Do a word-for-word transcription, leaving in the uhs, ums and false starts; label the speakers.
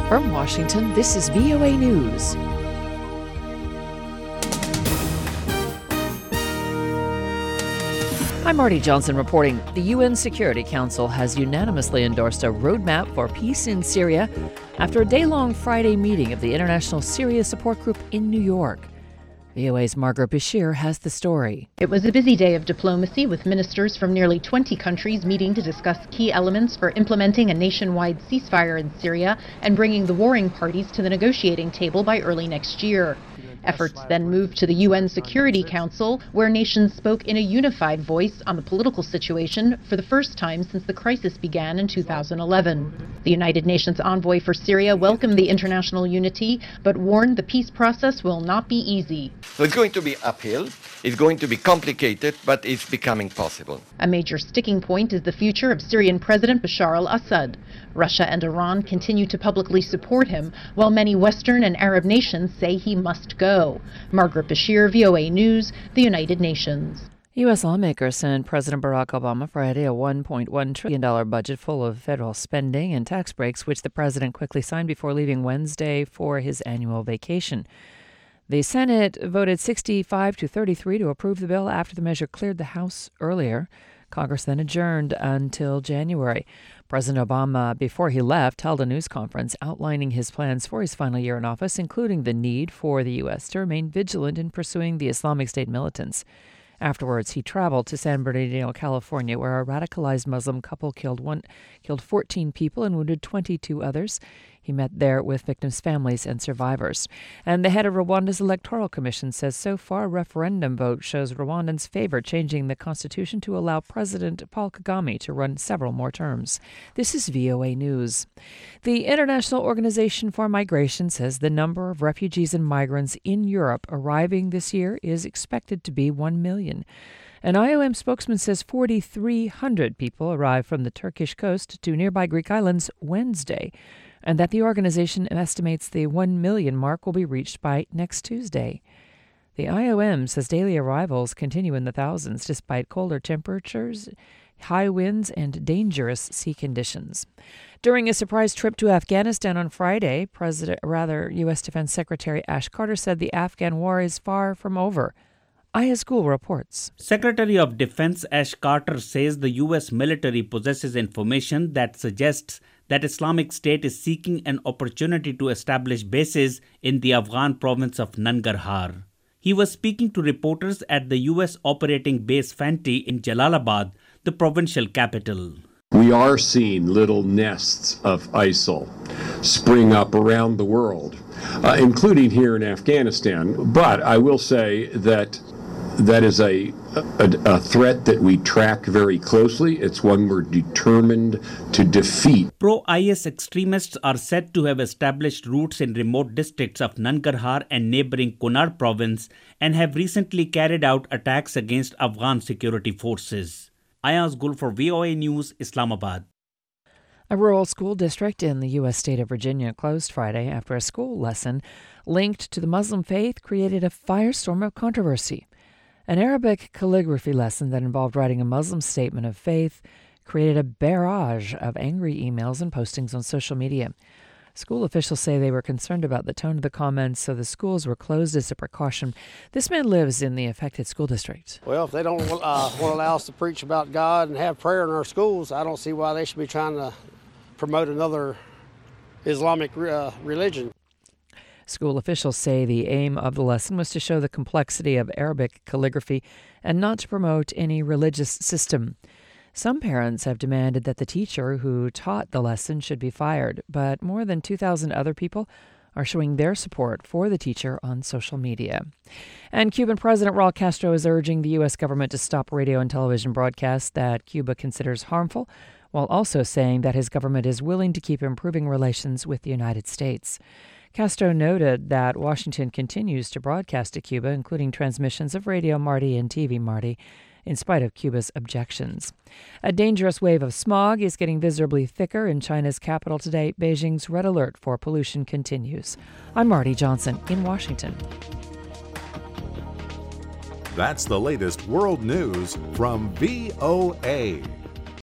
Speaker 1: From Washington, this is V O A News. I'm Marty Johnson reporting. The U N Security Council has unanimously endorsed a roadmap for peace in Syria after a day-long Friday meeting of the International Syria Support Group in New York. V O A's Margaret Bashir has the story.
Speaker 2: It was a busy day of diplomacy with ministers from nearly twenty countries meeting to discuss key elements for implementing a nationwide ceasefire in Syria and bringing the warring parties to the negotiating table by early next year. Efforts then moved to the U N Security Council, where nations spoke in a unified voice on the political situation for the first time since the crisis began in two thousand eleven. The United Nations envoy for Syria welcomed the international unity, but warned the peace process will not be easy.
Speaker 3: So it's going to be uphill, it's going to be complicated, but it's becoming possible.
Speaker 2: A major sticking point is the future of Syrian President Bashar al-Assad. Russia and Iran continue to publicly support him, while many Western and Arab nations say he must go. Margaret Bashir, V O A News, the United Nations.
Speaker 1: U S lawmakers sent President Barack Obama Friday a one point one trillion dollars budget full of federal spending and tax breaks, which the president quickly signed before leaving Wednesday for his annual vacation. The Senate voted sixty-five to thirty-three to approve the bill after the measure cleared the House earlier. Congress then adjourned until January. President Obama, before he left, held a news conference outlining his plans for his final year in office, including the need for the U S to remain vigilant in pursuing the Islamic State militants. Afterwards, he traveled to San Bernardino, California, where a radicalized Muslim couple killed one, killed fourteen people and wounded twenty-two others. He met there with victims' families and survivors. And the head of Rwanda's Electoral Commission says so far a referendum vote shows Rwandans favor changing the constitution to allow President Paul Kagame to run several more terms. This is V O A News. The International Organization for Migration says the number of refugees and migrants in Europe arriving this year is expected to be one million. An I O M spokesman says four thousand three hundred people arrived from the Turkish coast to nearby Greek islands Wednesday, and that the organization estimates the one million mark will be reached by next Tuesday. The I O M says daily arrivals continue in the thousands despite colder temperatures, high winds, and dangerous sea conditions. During a surprise trip to Afghanistan on Friday, President, rather U S Defense Secretary Ash Carter said the Afghan war is far from over. Aya School reports.
Speaker 4: Secretary of Defense Ash Carter says the U S military possesses information that suggests that Islamic State is seeking an opportunity to establish bases in the Afghan province of Nangarhar. He was speaking to reporters at the U S operating base Fanti in Jalalabad, the provincial capital.
Speaker 5: We are seeing little nests of ISIL spring up around the world, uh, including here in Afghanistan. But I will say that that is a, a, a threat that we track very closely. It's one we're determined to defeat.
Speaker 4: Pro-I S extremists are said to have established roots in remote districts of Nangarhar and neighboring Kunar province and have recently carried out attacks against Afghan security forces. Ayaz Gul for V O A News, Islamabad.
Speaker 1: A rural school district in the U S state of Virginia closed Friday after a school lesson linked to the Muslim faith created a firestorm of controversy. An Arabic calligraphy lesson that involved writing a Muslim statement of faith created a barrage of angry emails and postings on social media. School officials say they were concerned about the tone of the comments, so the schools were closed as a precaution. This man lives in the affected school district.
Speaker 6: Well, if they don't uh, want to allow us to preach about God and have prayer in our schools, I don't see why they should be trying to promote another Islamic uh, religion.
Speaker 1: School officials say the aim of the lesson was to show the complexity of Arabic calligraphy and not to promote any religious system. Some parents have demanded that the teacher who taught the lesson should be fired, but more than two thousand other people are showing their support for the teacher on social media. And Cuban President Raul Castro is urging the U S government to stop radio and television broadcasts that Cuba considers harmful, while also saying that his government is willing to keep improving relations with the United States. Castro noted that Washington continues to broadcast to Cuba, including transmissions of Radio Marti and T V Marti, in spite of Cuba's objections. A dangerous wave of smog is getting visibly thicker in China's capital today. Beijing's red alert for pollution continues. I'm Marty Johnson in Washington.
Speaker 7: That's the latest world news from V O A.